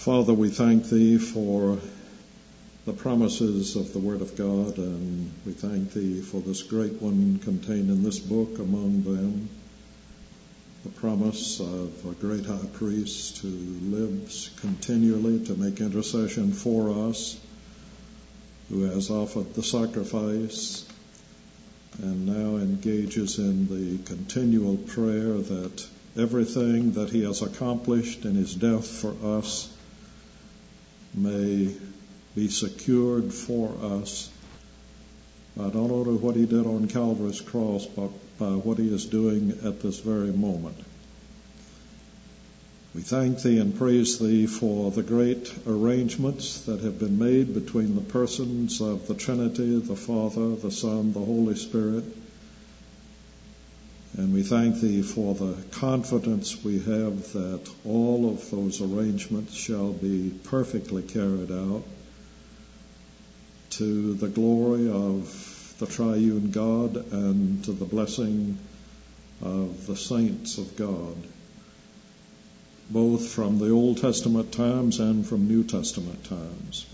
Father, we thank Thee for the promises of the Word of God, and we thank Thee for this great one contained in this book, among them the promise of a great high priest who lives continually to make intercession for us, who has offered the sacrifice and now engages in the continual prayer that everything that He has accomplished in His death for us may be secured for us, not only what He did on Calvary's cross, but by what He is doing at this very moment. We thank Thee and praise Thee for the great arrangements that have been made between the persons of the Trinity, the Father, the Son, the Holy Spirit. And we thank Thee for the confidence we have that all of those arrangements shall be perfectly carried out to the glory of the triune God and to the blessing of the saints of God, both from the Old Testament times and from New Testament times.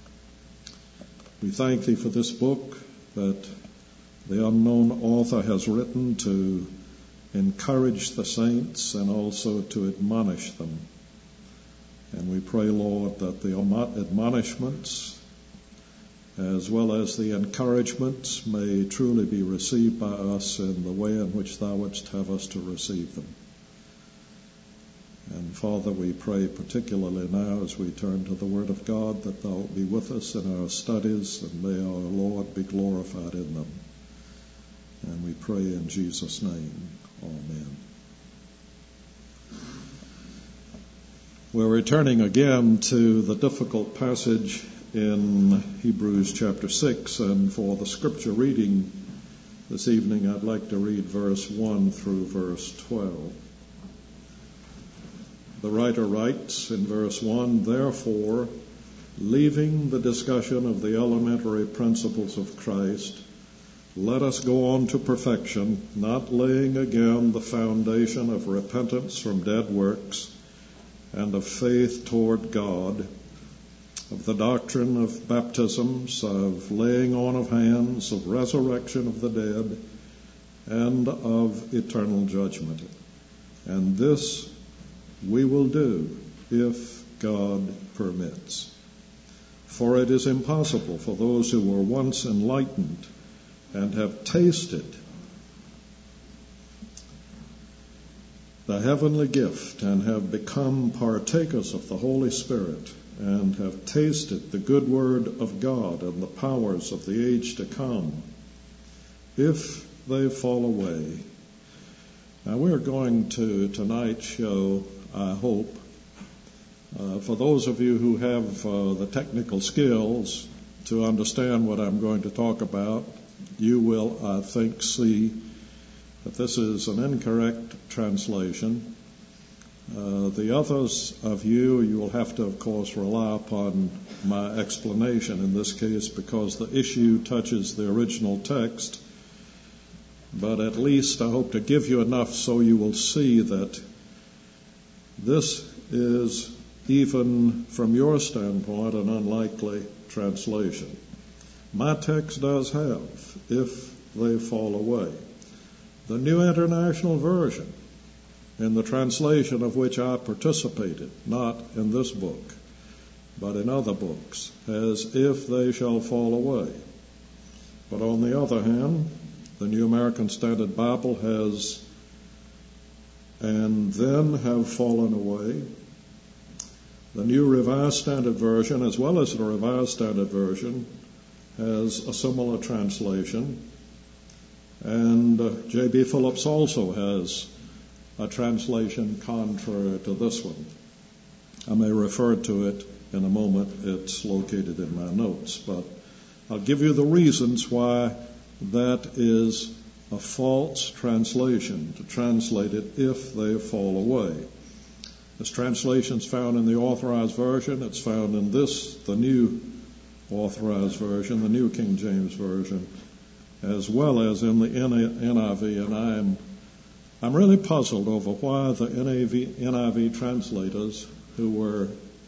We thank Thee for this book that the unknown author has written to encourage the saints and also to admonish them. And we pray, Lord, that the admonishments as well as the encouragements may truly be received by us in the way in which Thou wouldst have us to receive them. And Father, we pray particularly now as we turn to the Word of God that Thou wilt be with us in our studies, and may our Lord be glorified in them. And we pray in Jesus' name. Amen. We're returning again to the difficult passage in Hebrews chapter 6, and for the scripture reading this evening, I'd like to read verse 1 through verse 12. The writer writes in verse 1, "Therefore, leaving the discussion of the elementary principles of Christ, let us go on to perfection, not laying again the foundation of repentance from dead works and of faith toward God, of the doctrine of baptisms, of laying on of hands, of resurrection of the dead, and of eternal judgment. And this we will do if God permits. For it is impossible for those who were once enlightened and have tasted the heavenly gift and have become partakers of the Holy Spirit and have tasted the good word of God and the powers of the age to come, if they fall away." Now we're going to tonight show, I hope, for those of you who have the technical skills to understand what I'm going to talk about, you will, I think, see that this is an incorrect translation. The others of you will have to, of course, rely upon my explanation in this case because the issue touches the original text. But at least I hope to give you enough so you will see that this is, even from your standpoint, an unlikely translation. My text does have, "if they fall away." The New International Version, in the translation of which I participated, not in this book, but in other books, has "if they shall fall away." But on the other hand, the New American Standard Bible has "and then have fallen away." The New Revised Standard Version, as well as the Revised Standard Version, has a similar translation. And J.B. Phillips also has a translation contrary to this one. I may refer to it in a moment. It's located in my notes. But I'll give you the reasons why that is a false translation, to translate it "if they fall away." This translation is found in the Authorized Version. It's found in this, the New Authorized Version, the New King James Version, as well as in the NIV. And I'm really puzzled over why the NIV translators, who were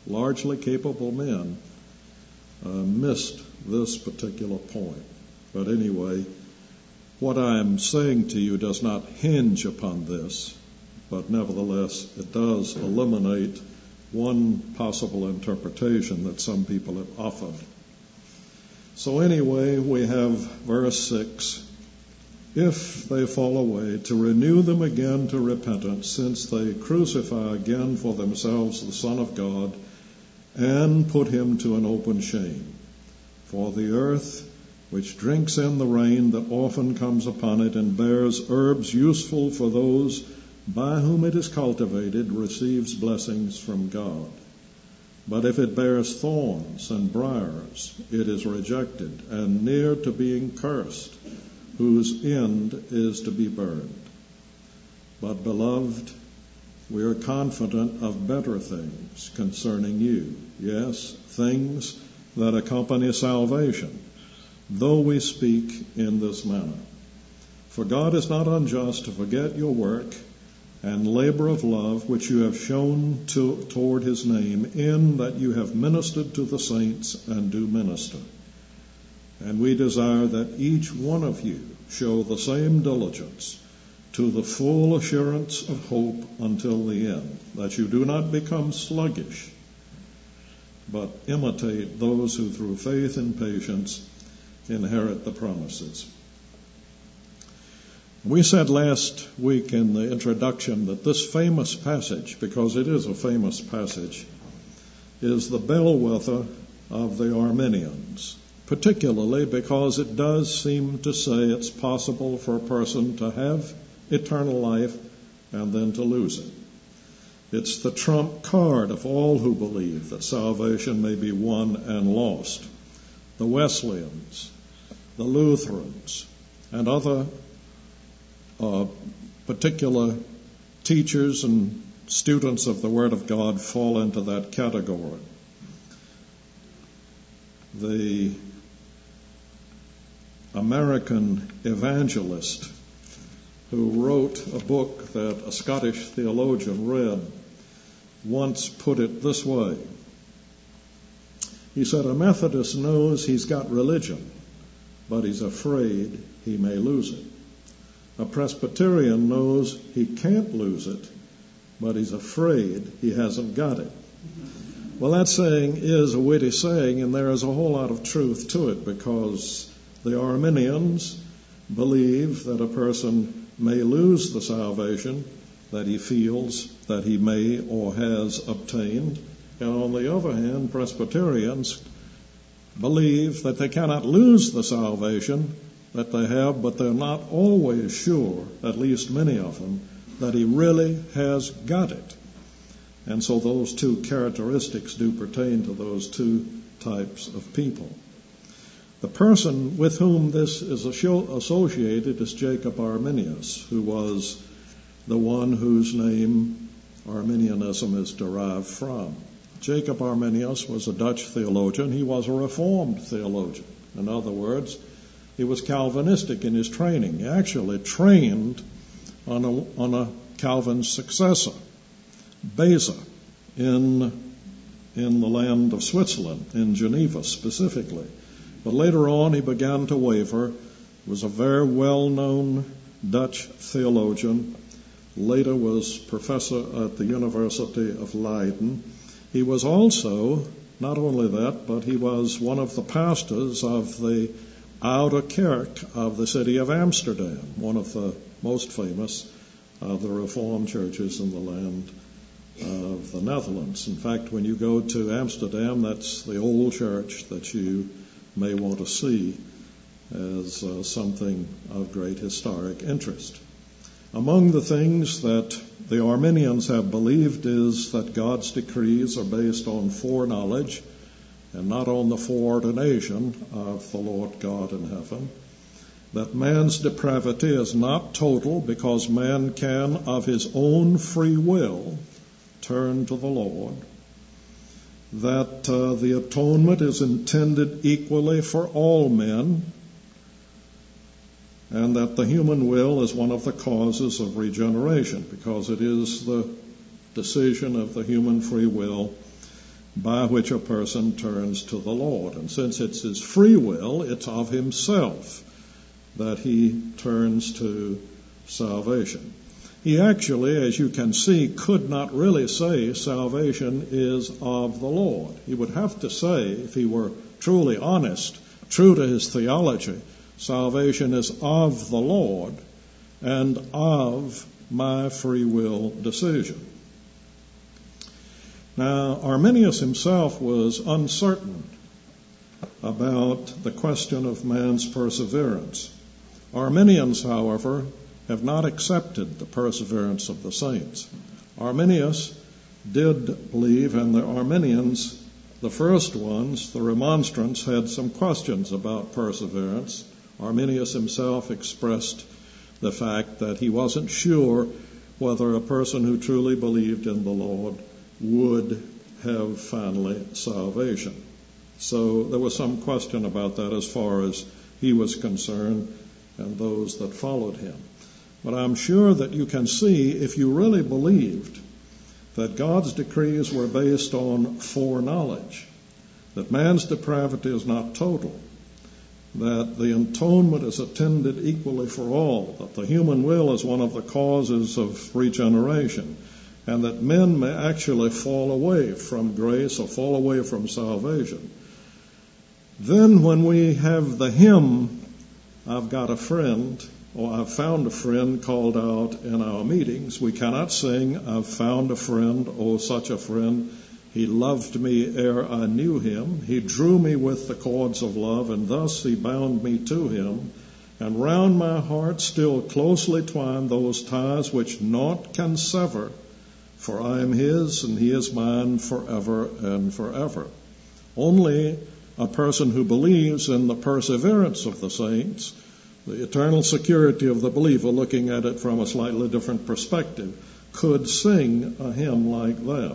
largely capable men, missed this particular point. But anyway, what I am saying to you does not hinge upon this, but nevertheless it does eliminate one possible interpretation that some people have offered. So anyway, we have verse 6. If they fall away, to renew them again to repentance, since they crucify again for themselves the Son of God, and put him to an open shame. For the earth, which drinks in the rain that often comes upon it, and bears herbs useful for those by whom it is cultivated, receives blessings from God. But if it bears thorns and briars, it is rejected, and near to being cursed, whose end is to be burned. But, beloved, we are confident of better things concerning you, yes, things that accompany salvation, though we speak in this manner. For God is not unjust to forget your work and labor of love which you have shown toward his name, in that you have ministered to the saints and do minister. And we desire that each one of you show the same diligence to the full assurance of hope until the end, that you do not become sluggish, but imitate those who through faith and patience inherit the promises. We said last week in the introduction that this famous passage, because it is a famous passage, is the bellwether of the Arminians, particularly because it does seem to say it's possible for a person to have eternal life and then to lose it. It's the trump card of all who believe that salvation may be won and lost. The Wesleyans, the Lutherans, and other particular teachers and students of the Word of God fall into that category. The American evangelist who wrote a book that a Scottish theologian read once put it this way. He said, a Methodist knows he's got religion, but he's afraid he may lose it. A Presbyterian knows he can't lose it, but he's afraid he hasn't got it. Well, that saying is a witty saying, and there is a whole lot of truth to it, because the Arminians believe that a person may lose the salvation that he feels that he may or has obtained. And on the other hand, Presbyterians believe that they cannot lose the salvation that they have, but they're not always sure, at least many of them, that he really has got it. And so those two characteristics do pertain to those two types of people. The person with whom this is associated is Jacob Arminius, who was the one whose name Arminianism is derived from. Jacob Arminius was a Dutch theologian. He was a Reformed theologian. In other words, he was Calvinistic in his training. He actually trained on a Calvin's successor, Beza, in the land of Switzerland, in Geneva specifically. But later on he began to waver. He was a very well-known Dutch theologian, later was professor at the University of Leiden. He was also, not only that, but he was one of the pastors of the Oude Kerk of the city of Amsterdam, one of the most famous of the Reformed churches in the land of the Netherlands. In fact, when you go to Amsterdam, that's the old church that you may want to see as something of great historic interest. Among the things that the Arminians have believed is that God's decrees are based on foreknowledge and not on the foreordination of the Lord God in heaven. That man's depravity is not total because man can, of his own free will, turn to the Lord. That the atonement is intended equally for all men, and that the human will is one of the causes of regeneration, because it is the decision of the human free will by which a person turns to the Lord. And since it's his free will, it's of himself that he turns to salvation. He actually, as you can see, could not really say salvation is of the Lord. He would have to say, if he were truly honest, true to his theology, salvation is of the Lord and of my free will decision. Now, Arminius himself was uncertain about the question of man's perseverance. Arminians, however, have not accepted the perseverance of the saints. Arminius did believe, and the Arminians, the first ones, the remonstrants, had some questions about perseverance. Arminius himself expressed the fact that he wasn't sure whether a person who truly believed in the Lord would have finally salvation. So there was some question about that as far as he was concerned and those that followed him. But I'm sure that you can see, if you really believed that God's decrees were based on foreknowledge, that man's depravity is not total, that the atonement is attended equally for all, that the human will is one of the causes of regeneration, and that men may actually fall away from grace or fall away from salvation, then when we have the hymn, I've got a friend, or I've found a friend, called out in our meetings, we cannot sing, I've found a friend, oh such a friend, he loved me ere I knew him, he drew me with the cords of love, and thus he bound me to him, and round my heart still closely twined those ties which naught can sever, for I am his and he is mine forever and forever. Only a person who believes in the perseverance of the saints, the eternal security of the believer, looking at it from a slightly different perspective, could sing a hymn like that.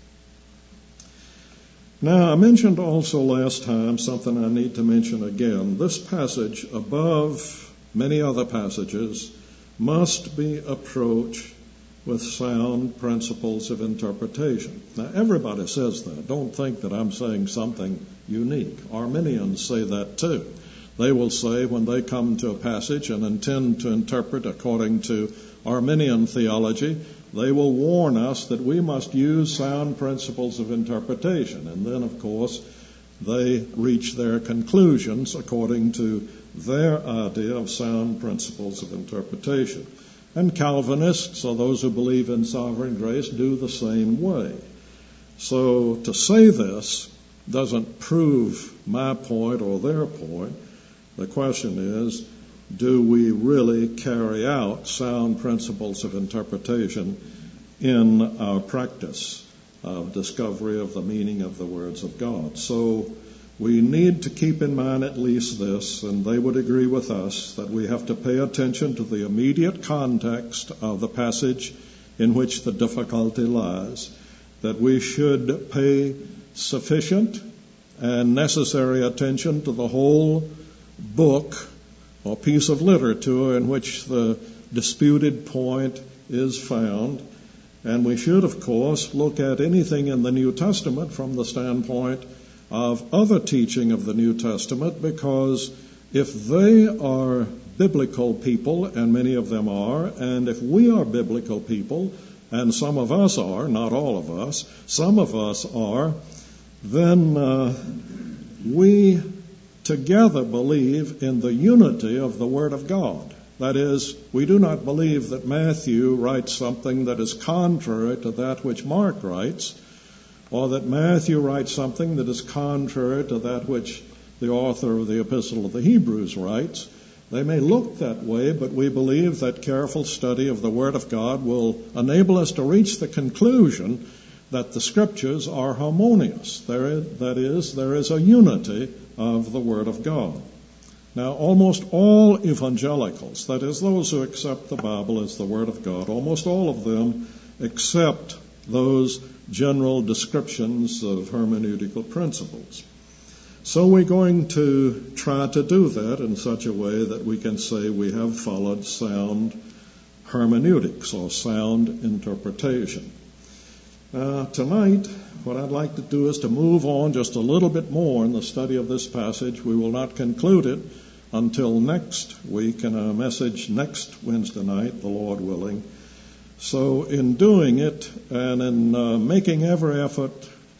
Now, I mentioned also last time something I need to mention again. This passage, above many other passages, must be approached with sound principles of interpretation. Now, everybody says that. Don't think that I'm saying something unique. Arminians say that too. They will say, when they come to a passage and intend to interpret according to Arminian theology, they will warn us that we must use sound principles of interpretation. And then, of course, they reach their conclusions according to their idea of sound principles of interpretation. And Calvinists, or those who believe in sovereign grace, do the same way. So to say this doesn't prove my point or their point. The question is, do we really carry out sound principles of interpretation in our practice of discovery of the meaning of the words of God? So we need to keep in mind at least this, and they would agree with us, that we have to pay attention to the immediate context of the passage in which the difficulty lies, that we should pay sufficient and necessary attention to the whole book or piece of literature in which the disputed point is found. And we should, of course, look at anything in the New Testament from the standpoint of other teaching of the New Testament, because if they are biblical people, and many of them are, and if we are biblical people, and some of us are, not all of us, some of us are, then we together believe in the unity of the Word of God. That is, we do not believe that Matthew writes something that is contrary to that which Mark writes, or that Matthew writes something that is contrary to that which the author of the Epistle of the Hebrews writes. They may look that way, but we believe that careful study of the Word of God will enable us to reach the conclusion that the Scriptures are harmonious. That is, there is a unity of the Word of God. Now, almost all evangelicals, that is, those who accept the Bible as the Word of God, almost all of them accept those general descriptions of hermeneutical principles. So we're going to try to do that in such a way that we can say we have followed sound hermeneutics or sound interpretation. Tonight, what I'd like to do is to move on just a little bit more in the study of this passage. We will not conclude it until next week in a message next Wednesday night, the Lord willing. So in doing it and in making every effort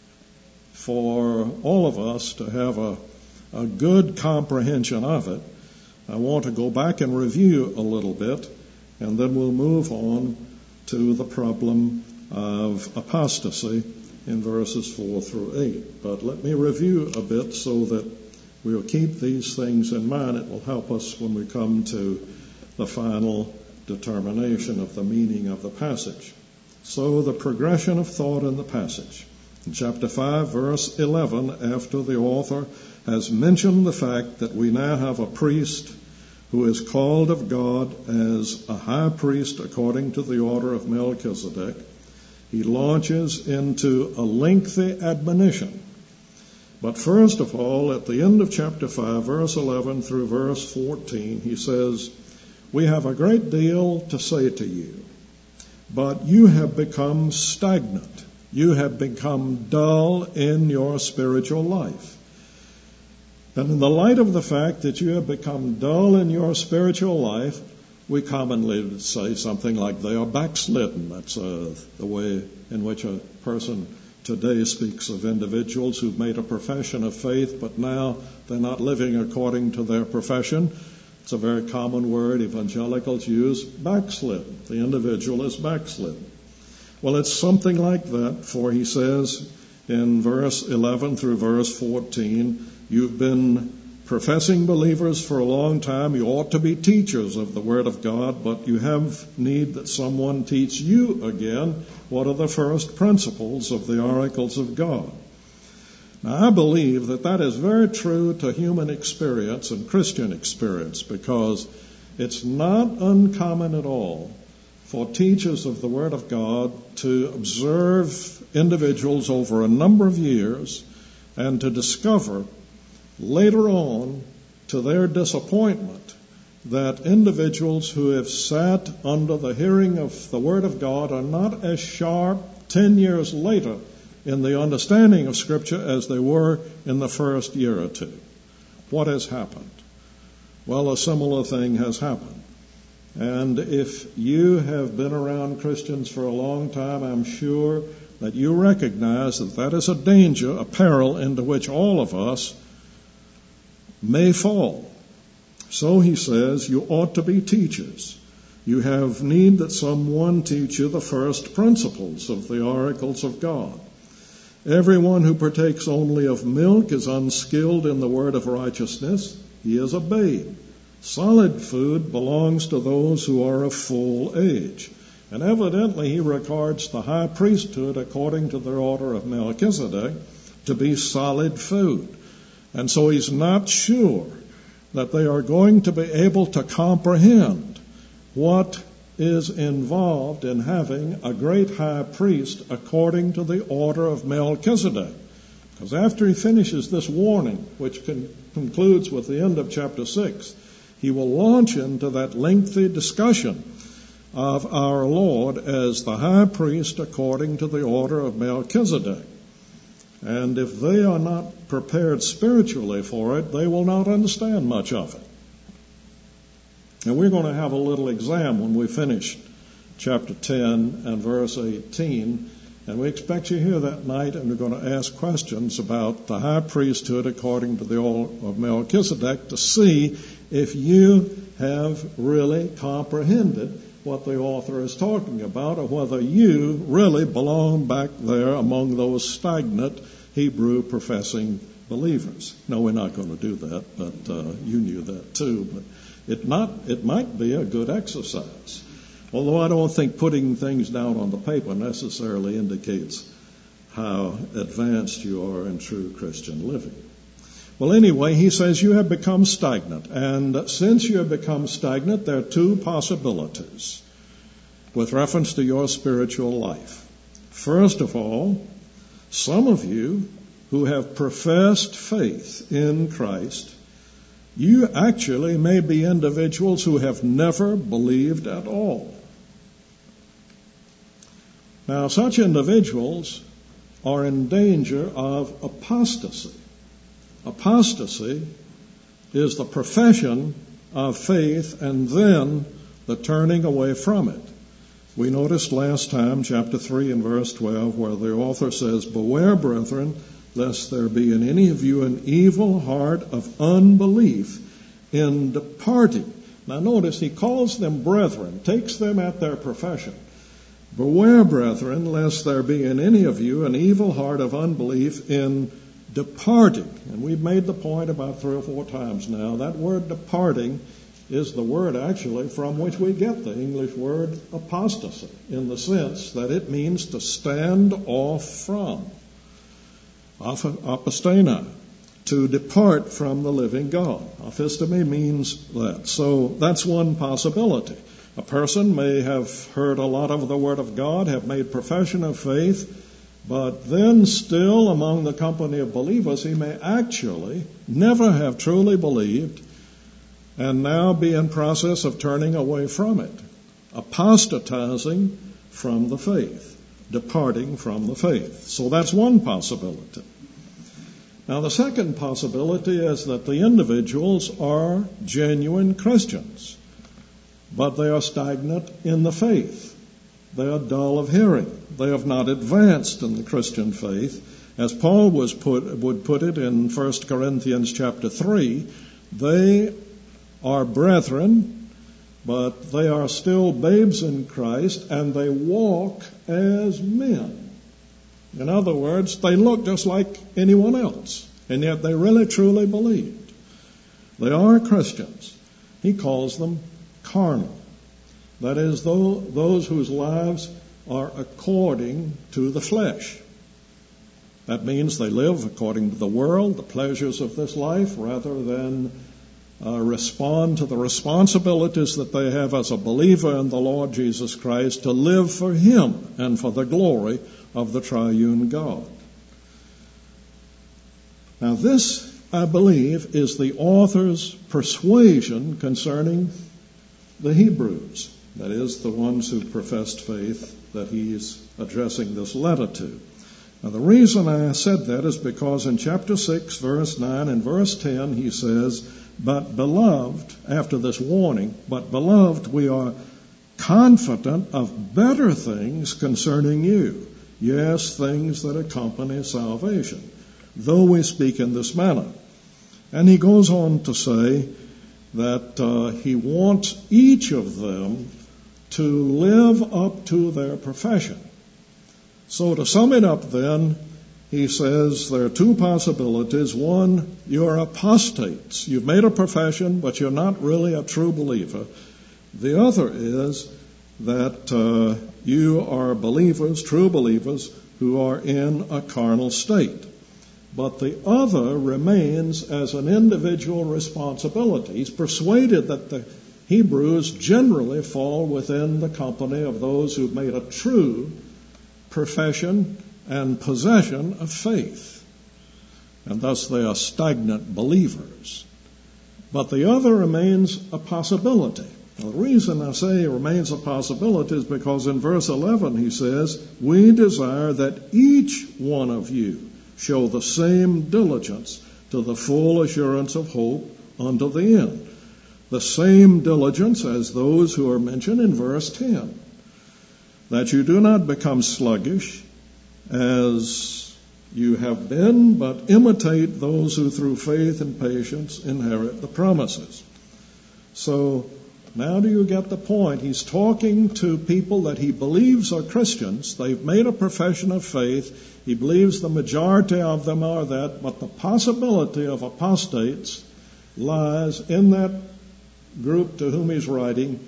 for all of us to have a good comprehension of it, I want to go back and review a little bit, and then we'll move on to the problem of apostasy in verses 4 through 8. But let me review a bit so that we'll keep these things in mind. It will help us when we come to the final determination of the meaning of the passage. So the progression of thought in the passage. In chapter 5, verse 11, after the author has mentioned the fact that we now have a priest who is called of God as a high priest according to the order of Melchizedek, he launches into a lengthy admonition. But first of all, at the end of chapter 5, verse 11 through verse 14, he says, "We have a great deal to say to you, but you have become stagnant. You have become dull in your spiritual life." And in the light of the fact that you have become dull in your spiritual life, we commonly say something like they are backslidden. That's the way in which a person today speaks of individuals who've made a profession of faith, but now they're not living according to their profession. It's a very common word evangelicals use, backslidden. The individual is backslidden. Well, it's something like that, for he says in verse 11 through verse 14, you've been professing believers for a long time. You ought to be teachers of the Word of God, but you have need that someone teach you again what are the first principles of the oracles of God. Now, I believe that that is very true to human experience and Christian experience, because it's not uncommon at all for teachers of the Word of God to observe individuals over a number of years and to discover later on, to their disappointment, that individuals who have sat under the hearing of the Word of God are not as sharp 10 years later in the understanding of Scripture as they were in the first year or two. What has happened? Well, a similar thing has happened. And if you have been around Christians for a long time, I'm sure that you recognize that that is a danger, a peril into which all of us may fall. So he says, you ought to be teachers. You have need that someone teach you the first principles of the oracles of God. Everyone who partakes only of milk is unskilled in the word of righteousness. He is a babe. Solid food belongs to those who are of full age. And evidently he regards the high priesthood according to the order of Melchizedek to be solid food. And so he's not sure that they are going to be able to comprehend what is involved in having a great high priest according to the order of Melchizedek. Because after he finishes this warning, which concludes with the end of chapter 6, he will launch into that lengthy discussion of our Lord as the high priest according to the order of Melchizedek. And if they are not prepared spiritually for it, they will not understand much of it. And we're going to have a little exam when we finish chapter 10 and verse 18. And we expect you here that night, and we're going to ask questions about the high priesthood according to the order of Melchizedek to see if you have really comprehended what the author is talking about, or whether you really belong back there among those stagnant Hebrew professing believers. No, we're not going to do that, but you knew that too. But it might be a good exercise. Although I don't think putting things down on the paper necessarily indicates how advanced you are in true Christian living. Well, anyway, he says you have become stagnant. And since you have become stagnant, there are two possibilities with reference to your spiritual life. First of all, some of you who have professed faith in Christ, you actually may be individuals who have never believed at all. Now, such individuals are in danger of apostasy. Apostasy is the profession of faith and then the turning away from it. We noticed last time, chapter 3 and verse 12, where the author says, "Beware, brethren, lest there be in any of you an evil heart of unbelief in departing." Now notice, he calls them brethren, takes them at their profession. "Beware, brethren, lest there be in any of you an evil heart of unbelief in departing." And we've made the point about 3 or 4 times now. That word departing is the word actually from which we get the English word apostasy, in the sense that it means to stand off from. Apostena, to depart from the living God. Aphistemi means that. So that's one possibility. A person may have heard a lot of the Word of God, have made profession of faith, but then still among the company of believers he may actually never have truly believed and now be in process of turning away from it, apostatizing from the faith, departing from the faith. So that's one possibility. Now, the second possibility is that the individuals are genuine Christians, but they are stagnant in the faith. They are dull of hearing. They have not advanced in the Christian faith. As Paul would put it in 1 Corinthians chapter 3, they are brethren, but they are still babes in Christ, and they walk as men. In other words, they look just like anyone else, and yet they really truly believed. They are Christians. He calls them carnal. That is, those whose lives are according to the flesh. That means they live according to the world, the pleasures of this life, rather than respond to the responsibilities that they have as a believer in the Lord Jesus Christ to live for Him and for the glory of the triune God. Now this, I believe, is the author's persuasion concerning the Hebrews, that is, the ones who professed faith that he's addressing this letter to. Now the reason I said that is because in chapter 6, verse 9 and verse 10, he says, "But beloved," after this warning, "but beloved, we are confident of better things concerning you, yes, things that accompany salvation, though we speak in this manner." And he goes on to say that he wants each of them to live up to their profession. So to sum it up then, he says there are 2 possibilities. One, you're apostates. You've made a profession, but you're not really a true believer. The other is that you are believers, true believers, who are in a carnal state. But the other remains as an individual responsibility. He's persuaded that the Hebrews generally fall within the company of those who've made a true profession and possession of faith, and thus they are stagnant believers. But the other remains a possibility. Now, the reason I say it remains a possibility is because in verse 11 he says, "We desire that each one of you show the same diligence to the full assurance of hope unto the end." The same diligence as those who are mentioned in verse 10. "That you do not become sluggish, as you have been, but imitate those who through faith and patience inherit the promises." So now do you get the point? He's talking to people that he believes are Christians. They've made a profession of faith. He believes the majority of them are that, but the possibility of apostates lies in that group to whom he's writing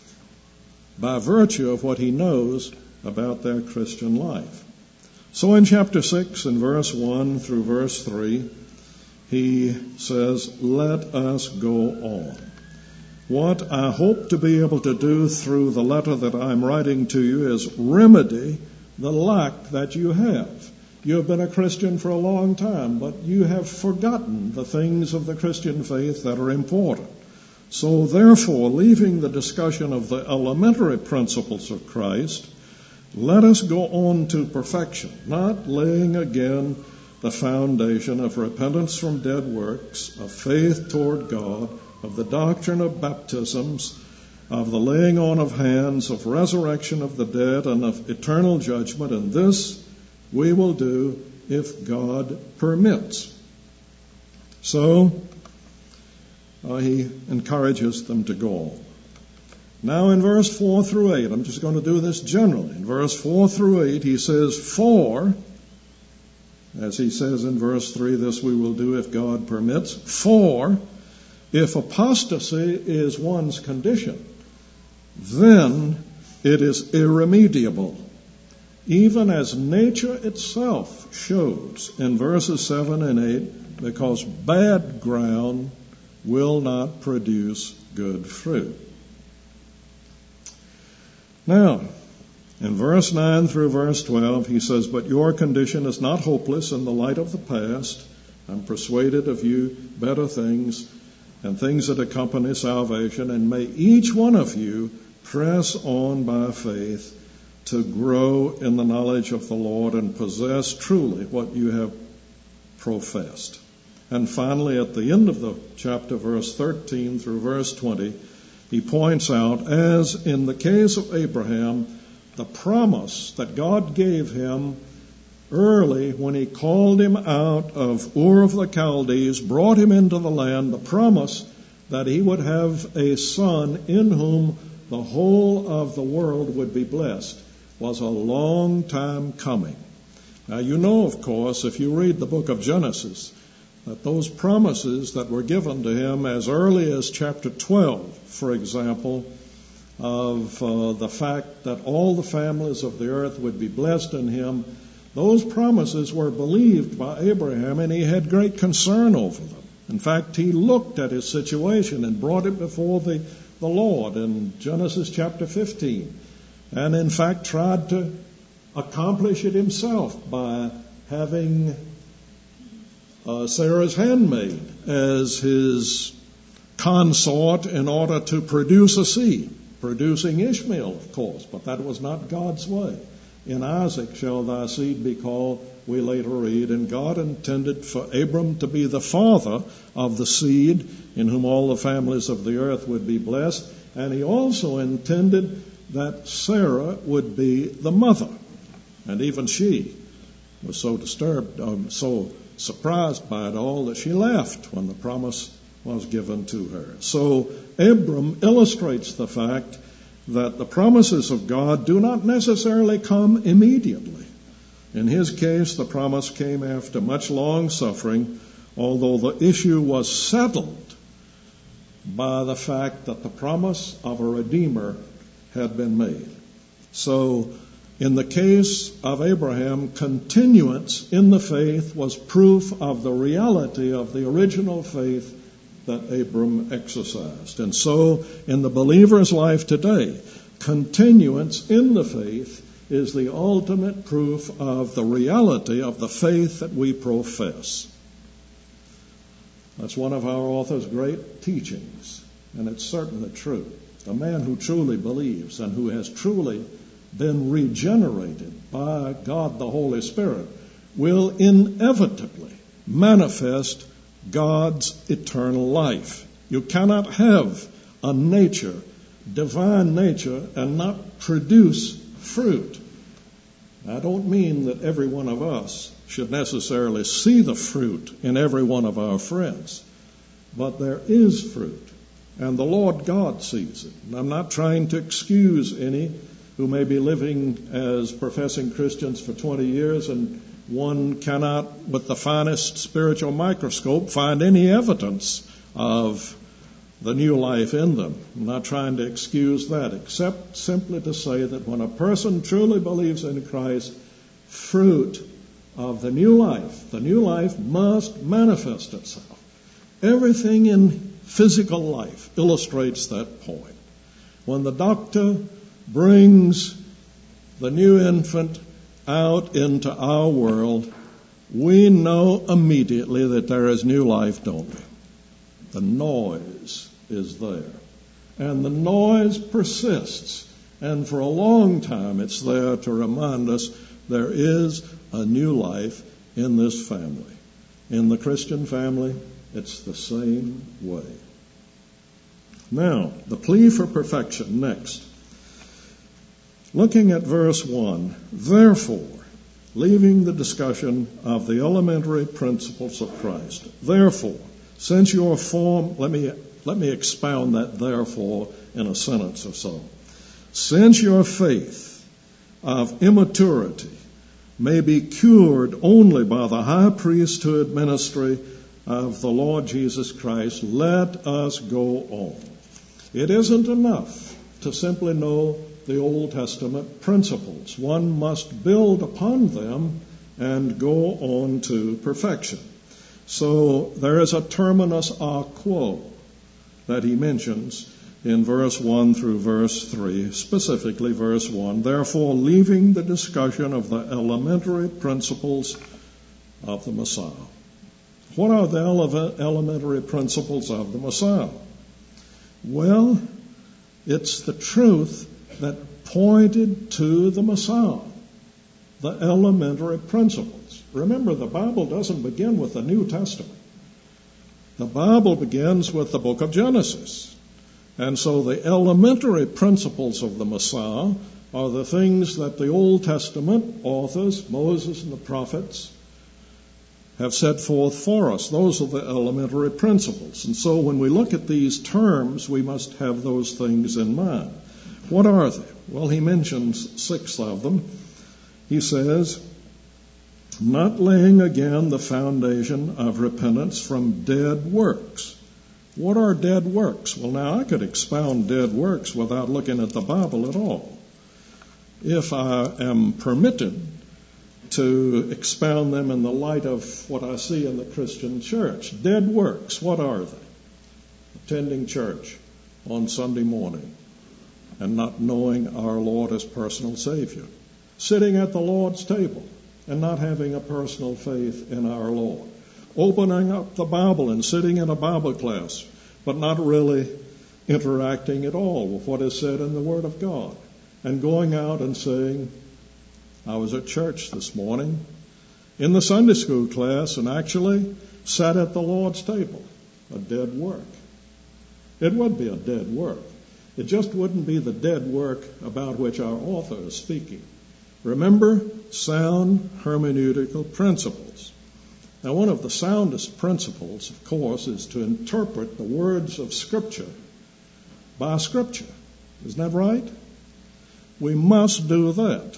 by virtue of what he knows about their Christian life. So in chapter 6 and verse 1 through verse 3, he says, "Let us go on." What I hope to be able to do through the letter that I'm writing to you is remedy the lack that you have. You have been a Christian for a long time, but you have forgotten the things of the Christian faith that are important. So therefore, leaving the discussion of the elementary principles of Christ, let us go on to perfection, not laying again the foundation of repentance from dead works, of faith toward God, of the doctrine of baptisms, of the laying on of hands, of resurrection of the dead, and of eternal judgment. And this we will do if God permits. So he encourages them to go on. Now in verse 4 through 8, I'm just going to do this generally. In verse 4 through 8, he says, for, as he says in verse 3, this we will do if God permits. For, if apostasy is one's condition, then it is irremediable, even as nature itself shows in verses 7 and 8, because bad ground will not produce good fruit. Now, in verse 9 through verse 12, he says, but your condition is not hopeless in the light of the past. I'm persuaded of you better things and things that accompany salvation, and may each one of you press on by faith to grow in the knowledge of the Lord and possess truly what you have professed. And finally, at the end of the chapter, verse 13 through verse 20, he points out, as in the case of Abraham, the promise that God gave him early when he called him out of Ur of the Chaldees, brought him into the land, the promise that he would have a son in whom the whole of the world would be blessed, was a long time coming. Now you know, of course, if you read the book of Genesis, that those promises that were given to him as early as chapter 12, for example, of the fact that all the families of the earth would be blessed in him, those promises were believed by Abraham, and he had great concern over them. In fact, he looked at his situation and brought it before the Lord in Genesis chapter 15, and in fact tried to accomplish it himself by having Sarah's handmaid as his consort in order to produce a seed, producing Ishmael, of course, but that was not God's way. In Isaac shall thy seed be called, we later read, and God intended for Abram to be the father of the seed in whom all the families of the earth would be blessed, and he also intended that Sarah would be the mother. And even she was so disturbed, so surprised by it all, that she left when the promise was given to her. So Abram illustrates the fact that the promises of God do not necessarily come immediately. In his case, the promise came after much long suffering, although the issue was settled by the fact that the promise of a Redeemer had been made. So in the case of Abraham, continuance in the faith was proof of the reality of the original faith that Abram exercised. And so in the believer's life today, continuance in the faith is the ultimate proof of the reality of the faith that we profess. That's one of our author's great teachings, and it's certainly true. A man who truly believes and who has truly been regenerated by God the Holy Spirit will inevitably manifest God's eternal life. You cannot have a nature, divine nature, and not produce fruit. I don't mean that every one of us should necessarily see the fruit in every one of our friends, but there is fruit, and the Lord God sees it. And I'm not trying to excuse any who may be living as professing Christians for 20 years and one cannot, with the finest spiritual microscope, find any evidence of the new life in them. I'm not trying to excuse that, except simply to say that when a person truly believes in Christ, fruit of the new life must manifest itself. Everything in physical life illustrates that point. When the doctor brings the new infant out into our world, we know immediately that there is new life, don't we? The noise is there. And the noise persists And for a long time, it's there to remind us there is a new life in this family. In the Christian family, it's the same way. Now, the plea for perfection next. Looking at verse 1, therefore, leaving the discussion of the elementary principles of Christ. Therefore, since your form, let me expound that therefore in a sentence or so. Since your faith of immaturity may be cured only by the high priesthood ministry of the Lord Jesus Christ, let us go on. It isn't enough to simply know the Old Testament principles. One must build upon them and go on to perfection. So there is a terminus a quo that he mentions in verse 1 through verse 3, specifically verse 1. Therefore, leaving the discussion of the elementary principles of the Messiah. What are the elementary principles of the Messiah? Well, it's the truth that pointed to the Messiah, the elementary principles. Remember, the Bible doesn't begin with the New Testament. The Bible begins with the book of Genesis. And so the elementary principles of the Messiah are the things that the Old Testament authors, Moses and the prophets, have set forth for us. Those are the elementary principles. And so when we look at these terms, we must have those things in mind. What are they? Well, he mentions 6 of them. He says, not laying again the foundation of repentance from dead works. What are dead works? Well, now I could expound dead works without looking at the Bible at all. If I am permitted to expound them in the light of what I see in the Christian church. Dead works, what are they? Attending church on Sunday morning and not knowing our Lord as personal Savior. Sitting at the Lord's table and not having a personal faith in our Lord. Opening up the Bible and sitting in a Bible class, but not really interacting at all with what is said in the Word of God. And going out and saying, I was at church this morning in the Sunday school class and actually sat at the Lord's table. A dead work. It would be a dead work. It just wouldn't be the dead work about which our author is speaking. Remember, sound hermeneutical principles. Now, one of the soundest principles, of course, is to interpret the words of Scripture by Scripture. Isn't that right? We must do that.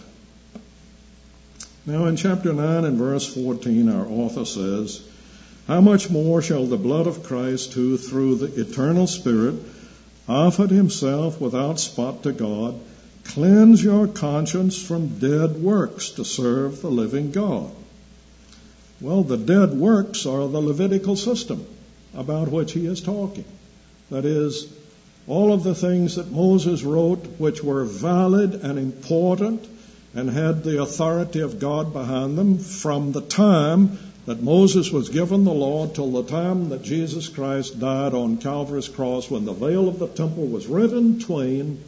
Now, in chapter 9 and verse 14, our author says, how much more shall the blood of Christ, who through the eternal Spirit offered himself without spot to God, cleanse your conscience from dead works to serve the living God? Well, the dead works are the Levitical system about which he is talking. That is, all of the things that Moses wrote which were valid and important and had the authority of God behind them from the time that Moses was given the law till the time that Jesus Christ died on Calvary's cross, when the veil of the temple was rent in twain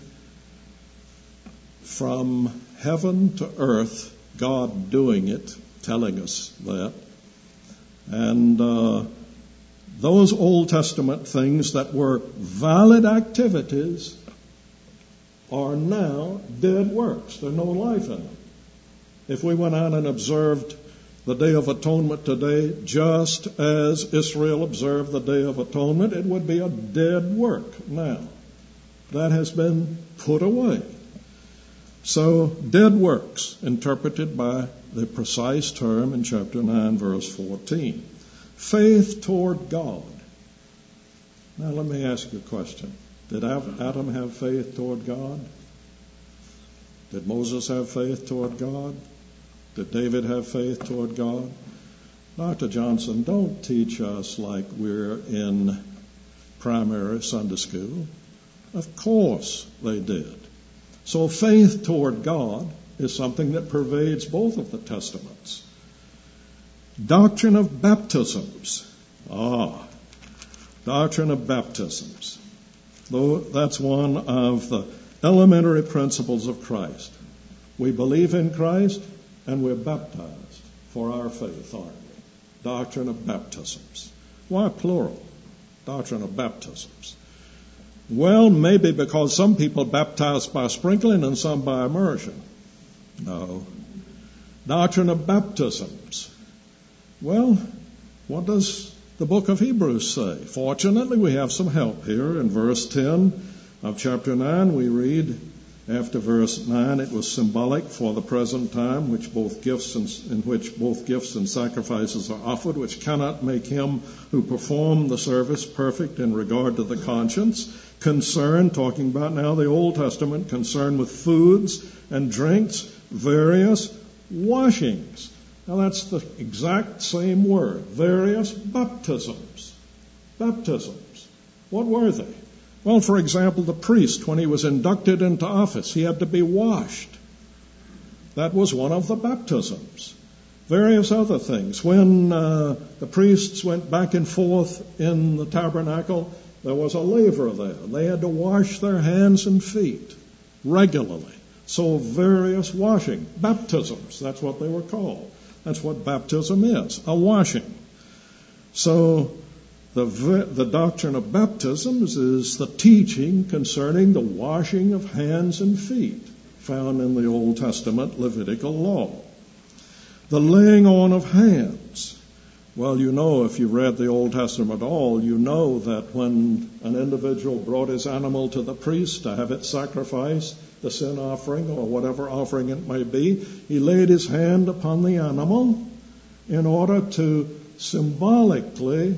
from heaven to earth, God doing it, telling us that. And those Old Testament things that were valid activities are now dead works. There's no life in them. If we went out and observed the Day of Atonement today, just as Israel observed the Day of Atonement, it would be a dead work now. That has been put away. So, dead works, interpreted by the precise term in chapter 9, verse 14. Faith toward God. Now, let me ask you a question. Did Adam have faith toward God? Did Moses have faith toward God? Did David have faith toward God? Dr. Johnson, don't teach us like we're in primary Sunday school. Of course they did. So faith toward God is something that pervades both of the Testaments. Doctrine of baptisms. Doctrine of baptisms. Though that's one of the elementary principles of Christ. We believe in Christ and we're baptized for our faith, aren't we? Doctrine of baptisms. Why plural? Doctrine of baptisms. Well, maybe because some people baptize by sprinkling and some by immersion. No. Doctrine of baptisms. Well, what does the book of Hebrews say? Fortunately, we have some help here. In verse 10 of chapter 9, we read, after verse 9, it was symbolic for the present time, in which both gifts and sacrifices are offered, which cannot make him who performed the service perfect in regard to the conscience. Concern, talking about now the Old Testament, concern with foods and drinks, various washings. Now that's the exact same word, various baptisms. Baptisms. What were they? Well, for example, the priest, when he was inducted into office, he had to be washed. That was one of the baptisms. Various other things. When the priests went back and forth in the tabernacle, there was a laver there. They had to wash their hands and feet regularly. So various washing, baptisms, that's what they were called. That's what baptism is, a washing. So the doctrine of baptisms is the teaching concerning the washing of hands and feet found in the Old Testament Levitical law. The laying on of hands. Well, you know, if you've read the Old Testament at all, you know that when an individual brought his animal to the priest to have it sacrificed, the sin offering or whatever offering it may be, he laid his hand upon the animal in order to symbolically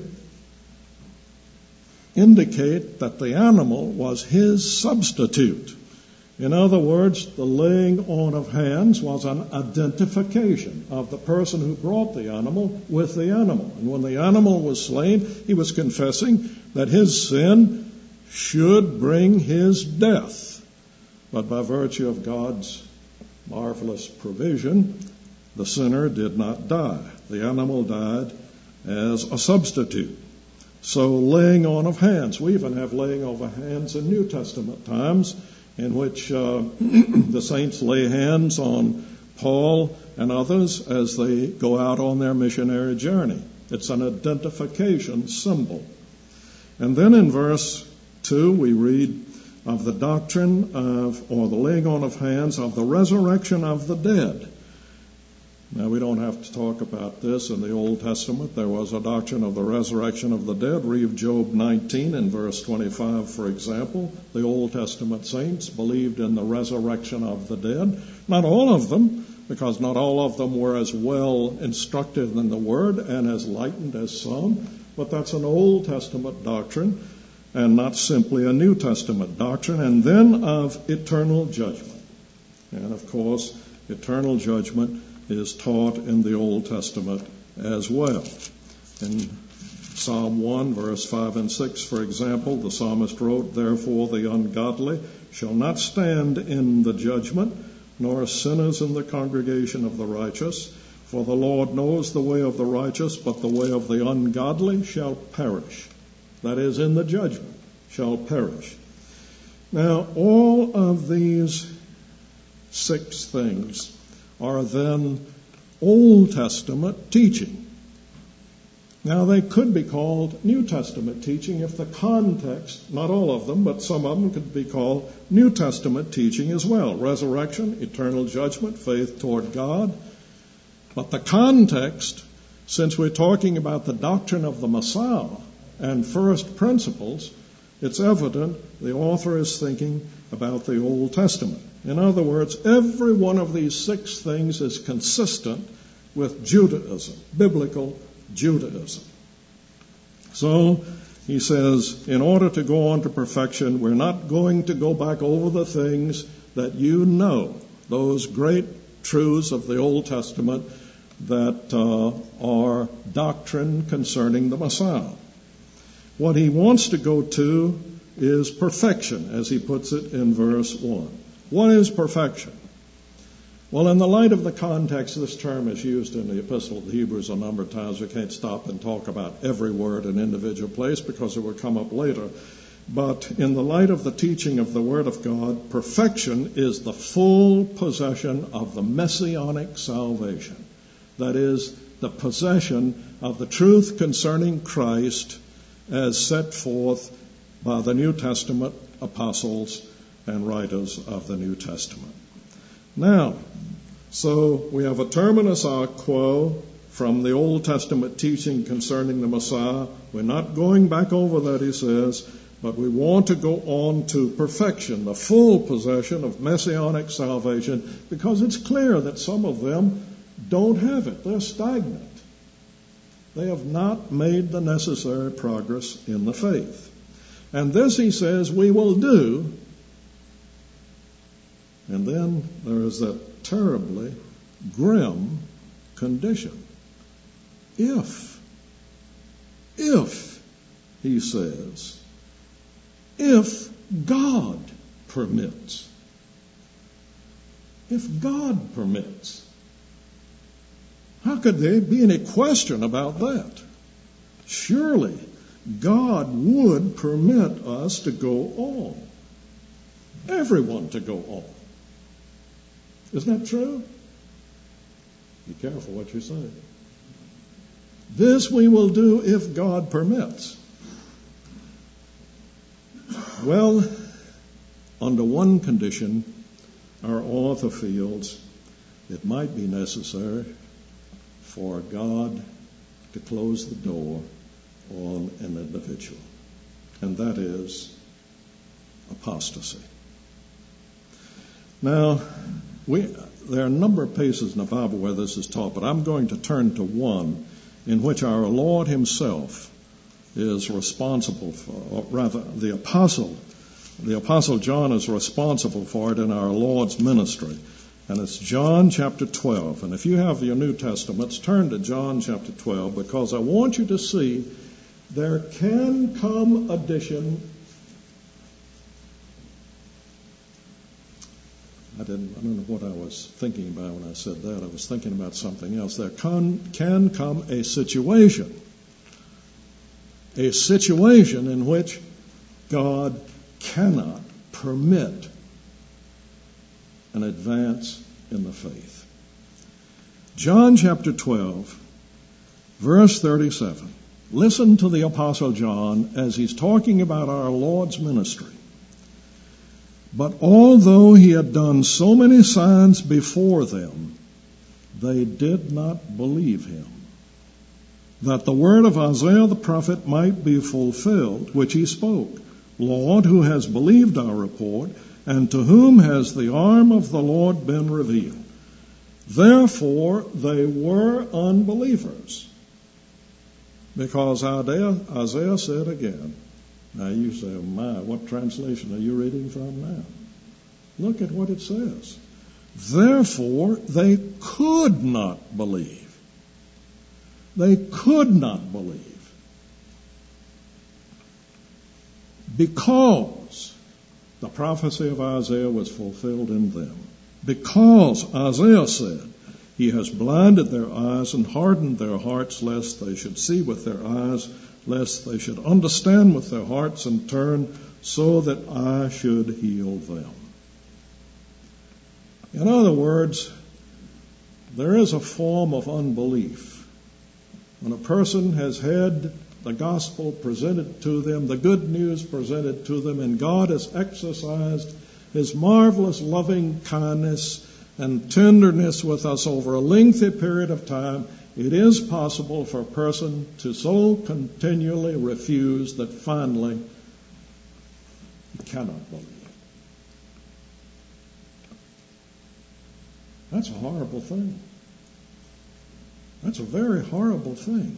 indicate that the animal was his substitute. In other words, the laying on of hands was an identification of the person who brought the animal with the animal. And when the animal was slain, he was confessing that his sin should bring his death. But by virtue of God's marvelous provision, the sinner did not die. The animal died as a substitute. So laying on of hands. We even have laying on of hands in New Testament times, in which the saints lay hands on Paul and others as they go out on their missionary journey. It's an identification symbol. And then in verse 2 we read of the doctrine of, or the laying on of hands, of the resurrection of the dead. Now, we don't have to talk about this. In the Old Testament, there was a doctrine of the resurrection of the dead. Read Job 19 and verse 25, for example. The Old Testament saints believed in the resurrection of the dead. Not all of them, because not all of them were as well instructed in the Word and as lightened as some. But that's an Old Testament doctrine and not simply a New Testament doctrine. And then of eternal judgment. And, of course, eternal judgment is taught in the Old Testament as well. In Psalm 1, verse 5 and 6, for example, the psalmist wrote, "Therefore the ungodly shall not stand in the judgment, nor sinners in the congregation of the righteous. For the Lord knows the way of the righteous, but the way of the ungodly shall perish." That is, in the judgment, shall perish. Now, all of these 6 things are then Old Testament teaching. Now, they could be called New Testament teaching if the context, not all of them, but some of them could be called New Testament teaching as well. Resurrection, eternal judgment, faith toward God. But the context, since we're talking about the doctrine of the Messiah and first principles, it's evident the author is thinking about the Old Testament. In other words, every one of these 6 things is consistent with Judaism, biblical Judaism. So he says, in order to go on to perfection, we're not going to go back over the things that you know, those great truths of the Old Testament that are doctrine concerning the Messiah. What he wants to go to is perfection, as he puts it in verse 1. What is perfection? Well, in the light of the context, this term is used in the Epistle to Hebrews a number of times. We can't stop and talk about every word in individual place because it will come up later. But in the light of the teaching of the Word of God, perfection is the full possession of the messianic salvation. That is, the possession of the truth concerning Christ as set forth by the New Testament apostles and writers of the New Testament. Now, so we have a terminus a quo from the Old Testament teaching concerning the Messiah. We're not going back over that, he says, but we want to go on to perfection, the full possession of messianic salvation, because it's clear that some of them don't have it. They're stagnant. They have not made the necessary progress in the faith. And this, he says, we will do. And then there is that terribly grim condition. If, he says, if God permits. If God permits. How could there be any question about that? Surely God would permit us to go on. Everyone to go on. Isn't that true? Be careful what you say. This we will do if God permits. Well, under one condition, our author feels it might be necessary for God to close the door on an individual, and that is apostasy. Now, there are a number of places in the Bible where this is taught, but I'm going to turn to one in which our Lord himself is responsible for, or rather, the Apostle John is responsible for it in our Lord's ministry. And it's John chapter 12. And if you have your New Testaments, turn to John chapter 12, because I want you to see there can come addition. I don't know what I was thinking about when I said that. I was thinking about something else. There can come a situation in which God cannot permit an advance in the faith. John chapter 12, verse 37. Listen to the Apostle John as he's talking about our Lord's ministry. But although he had done so many signs before them, they did not believe him, that the word of Isaiah the prophet might be fulfilled, which he spoke. Lord, who has believed our report, and to whom has the arm of the Lord been revealed? Therefore they were unbelievers. Because Isaiah said again. Now you say, oh my, what translation are you reading from now? Look at what it says. Therefore they could not believe. They could not believe. Because the prophecy of Isaiah was fulfilled in them. Because Isaiah said, he has blinded their eyes and hardened their hearts, lest they should see with their eyes, lest they should understand with their hearts and turn, so that I should heal them. In other words, there is a form of unbelief. When a person has had the gospel presented to them, the good news presented to them, and God has exercised his marvelous loving kindness and tenderness with us over a lengthy period of time, it is possible for a person to so continually refuse that finally he cannot believe. That's a horrible thing. That's a very horrible thing.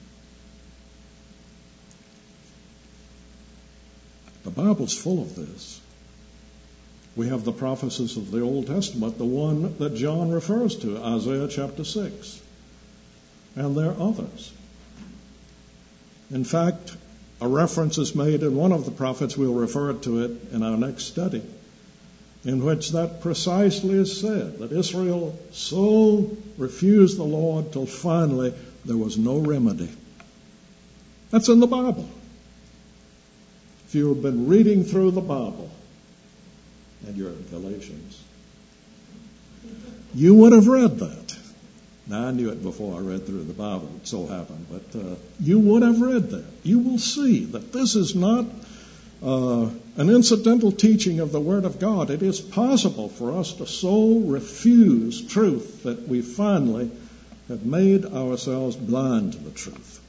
The Bible's full of this. We have the prophecies of the Old Testament, the one that John refers to, Isaiah chapter 6. And there are others. In fact, a reference is made in one of the prophets, we'll refer to it in our next study, in which that precisely is said, that Israel so refused the Lord till finally there was no remedy. That's in the Bible. if you have been reading through the Bible, and you're in Galatians, you would have read that. Now, I knew it before I read through the Bible, it so happened, but you would have read that. You will see that this is not an incidental teaching of the Word of God. It is possible for us to so refuse truth that we finally have made ourselves blind to the truth.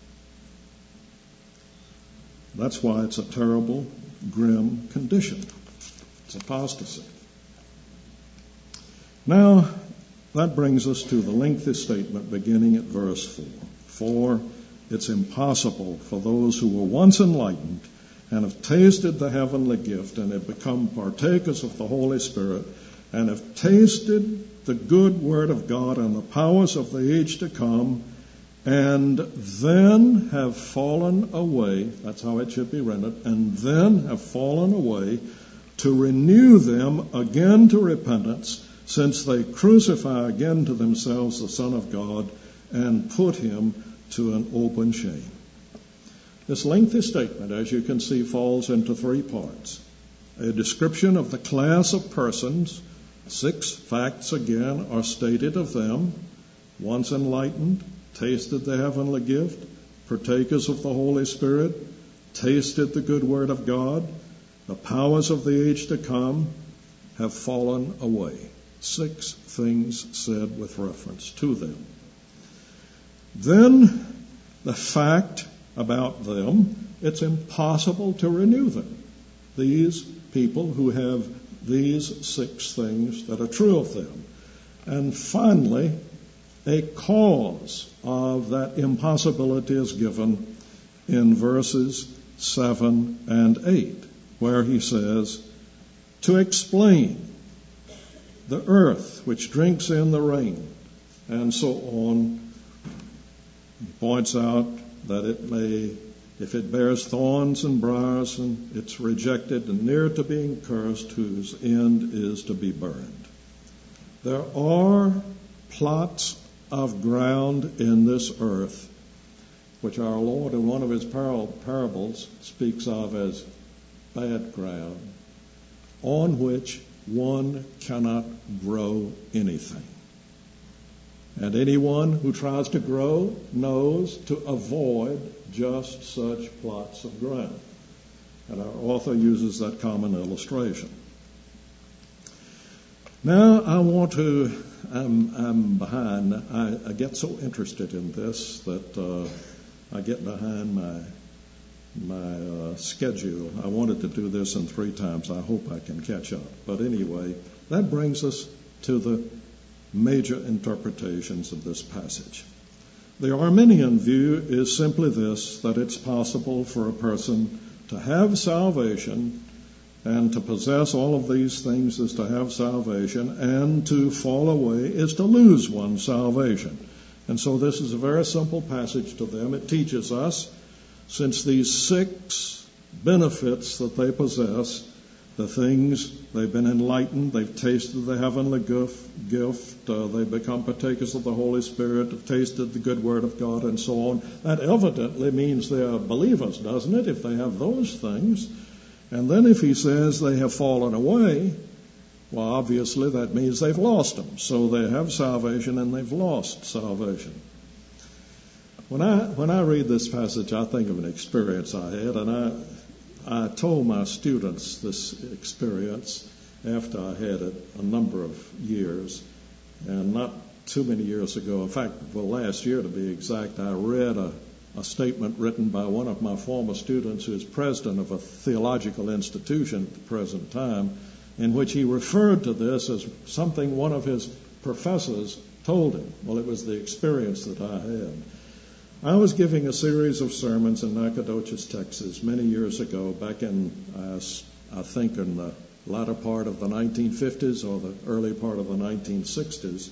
That's why it's a terrible, grim condition. It's apostasy. Now, that brings us to the lengthy statement beginning at verse 4. For it's impossible for those who were once enlightened and have tasted the heavenly gift and have become partakers of the Holy Spirit and have tasted the good word of God and the powers of the age to come, and then have fallen away, that's how it should be rendered, and then have fallen away, to renew them again to repentance, since they crucify again to themselves the Son of God and put him to an open shame. This lengthy statement, as you can see, falls into three parts. A description of the class of persons. 6 facts again are stated of them. Once enlightened, tasted the heavenly gift, partakers of the Holy Spirit, tasted the good word of God, the powers of the age to come, have fallen away. 6 things said with reference to them. Then the fact about them, it's impossible to renew them. These people who have these 6 things that are true of them. And finally, a cause of that impossibility is given in verses 7 and 8, where he says, to explain the earth which drinks in the rain, and so on. He points out that it may, if it bears thorns and briars, and it's rejected and near to being cursed, whose end is to be burned. There are plots of ground in this earth, which our Lord in one of his parables speaks of as bad ground, on which one cannot grow anything. And anyone who tries to grow knows to avoid just such plots of ground. And our author uses that common illustration. Now I'm behind. I get so interested in this that I get behind my schedule. I wanted to do this in 3 times. I hope I can catch up. But anyway, that brings us to the major interpretations of this passage. The Arminian view is simply this, that it's possible for a person to have salvation, and to possess all of these things is to have salvation, and to fall away is to lose one's salvation. And so this is a very simple passage to them. It teaches us, since these 6 benefits that they possess, the things, they've been enlightened, they've tasted the heavenly gift, they've become partakers of the Holy Spirit, have tasted the good word of God, and so on. That evidently means they are believers, doesn't it, if they have those things? And then if he says they have fallen away, well, obviously that means they've lost them. So they have salvation and they've lost salvation. When I read this passage, I think of an experience I had, and I told my students this experience after I had it a number of years, and not too many years ago. In fact, well, last year to be exact, I read a statement written by one of my former students who is president of a theological institution at the present time, in which he referred to this as something one of his professors told him. Well, it was the experience that I had. I was giving a series of sermons in Nacogdoches, Texas, many years ago, back in, I think, in the latter part of the 1950s or the early part of the 1960s,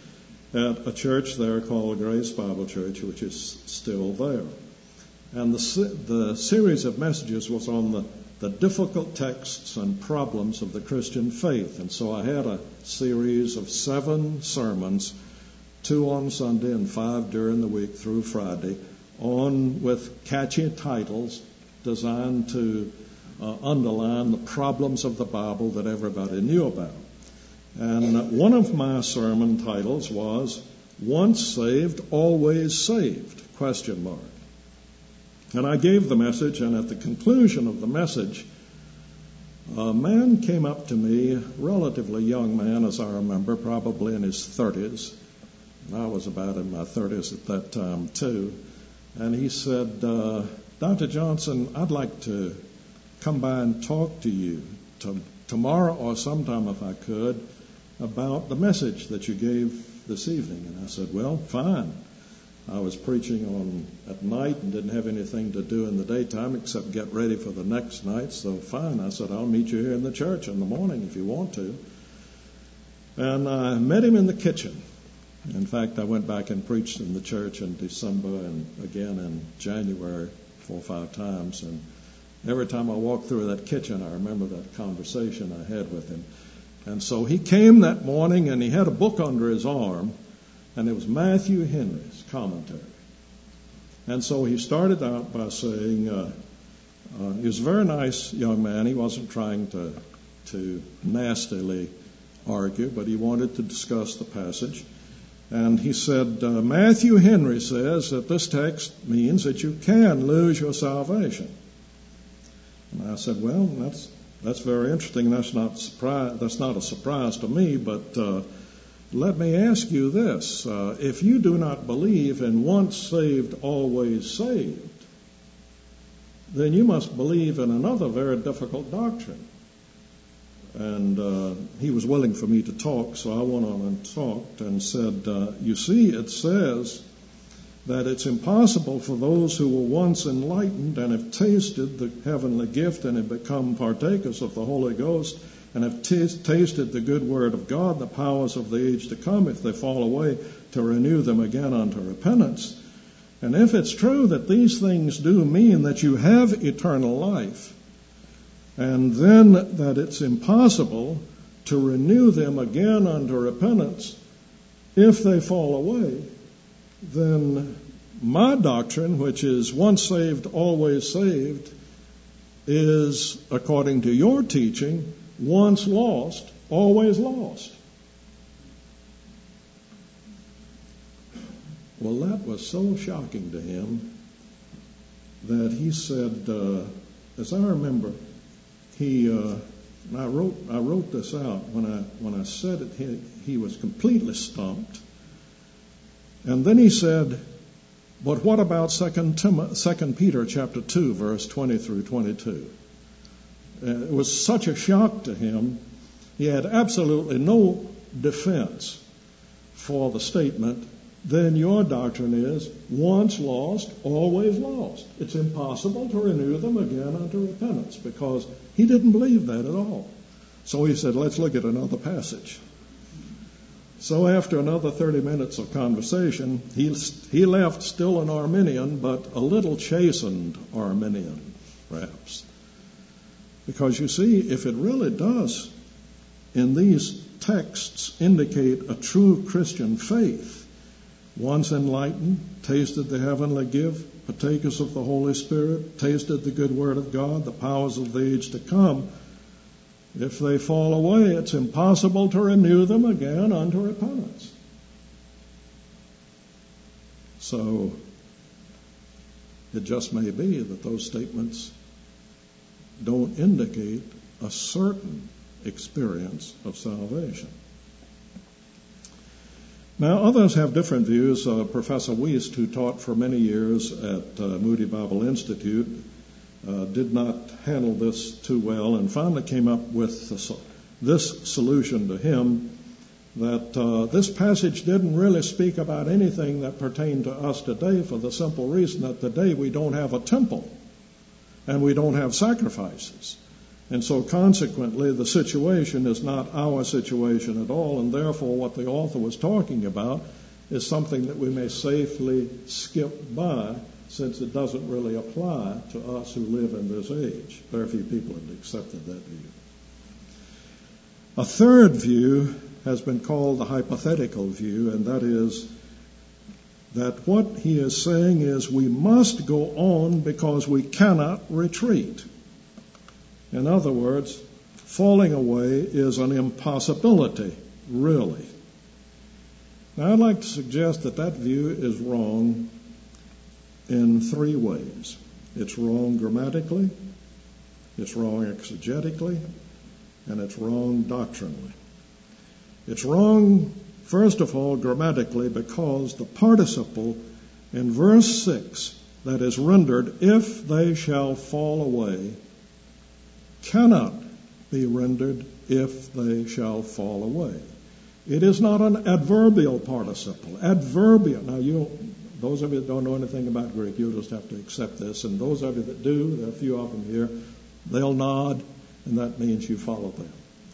at a church there called Grace Bible Church, which is still there. And the series of messages was on the difficult texts and problems of the Christian faith. And so I had a series of 7 sermons, 2 on Sunday and 5 during the week through Friday, on with catchy titles designed to underline the problems of the Bible that everybody knew about. And one of my sermon titles was, "Once Saved, Always Saved?" ? And I gave the message, and at the conclusion of the message, a man came up to me, a relatively young man, as I remember, probably in his 30s. I was about in my 30s at that time, too. And he said, "Dr. Johnson, I'd like to come by and talk to you tomorrow or sometime if I could about the message that you gave this evening." And I said, "Well, fine." I was preaching at night and didn't have anything to do in the daytime except get ready for the next night, so fine. I said, "I'll meet you here in the church in the morning if you want to." And I met him in the kitchen. In fact, I went back and preached in the church in December and again in January 4 or 5 times. And every time I walked through that kitchen, I remember that conversation I had with him. And so he came that morning and he had a book under his arm, and it was Matthew Henry's commentary. And so he started out by saying, he was a very nice young man. He wasn't trying to nastily argue, but he wanted to discuss the passage. And he said, Matthew Henry says that this text means that you can lose your salvation. And I said, well, that's very interesting. That's not a surprise to me, but let me ask you this. If you do not believe in once saved, always saved, then you must believe in another very difficult doctrine. And he was willing for me to talk, so I went on and talked and said, you see, it says that it's impossible for those who were once enlightened and have tasted the heavenly gift and have become partakers of the Holy Ghost and have tasted the good word of God, the powers of the age to come, if they fall away, to renew them again unto repentance. And if it's true that these things do mean that you have eternal life, and then that it's impossible to renew them again unto repentance if they fall away, then my doctrine, which is once saved, always saved, is, according to your teaching, once lost, always lost. Well, that was so shocking to him that he said, as I remember, I wrote this out. When I said it, he was completely stumped. And then he said, but what about 2 Peter chapter 2, verse 20 through 22? It was such a shock to him. He had absolutely no defense for the statement, then your doctrine is once lost, always lost. It's impossible to renew them again unto repentance, because he didn't believe that at all. So he said, let's look at another passage. So after another 30 minutes of conversation, he left still an Arminian, but a little chastened Arminian, perhaps. Because you see, if it really does, in these texts, indicate a true Christian faith, once enlightened, tasted the heavenly gift, partakers of the Holy Spirit, tasted the good word of God, the powers of the age to come, if they fall away, it's impossible to renew them again unto repentance. So it just may be that those statements don't indicate a certain experience of salvation. Now, others have different views. Professor Wiest, who taught for many years at Moody Bible Institute, did not handle this too well and finally came up with this solution to him, that this passage didn't really speak about anything that pertained to us today, for the simple reason that today we don't have a temple and we don't have sacrifices. And so consequently, the situation is not our situation at all, and therefore what the author was talking about is something that we may safely skip by, since it doesn't really apply to us who live in this age. Very few people have accepted that view. A third view has been called the hypothetical view, and that is that what he is saying is we must go on because we cannot retreat. In other words, falling away is an impossibility, really. Now, I'd like to suggest that that view is wrong in three ways. It's wrong grammatically, it's wrong exegetically, and it's wrong doctrinally. It's wrong, first of all, grammatically, because the participle in verse 6 that is rendered, if they shall fall away, cannot be rendered, if they shall fall away. It is not an adverbial participle. Adverbial. Now, those of you that don't know anything about Greek, you'll just have to accept this. And those of you that do, there are a few of them here, they'll nod, and that means you follow them.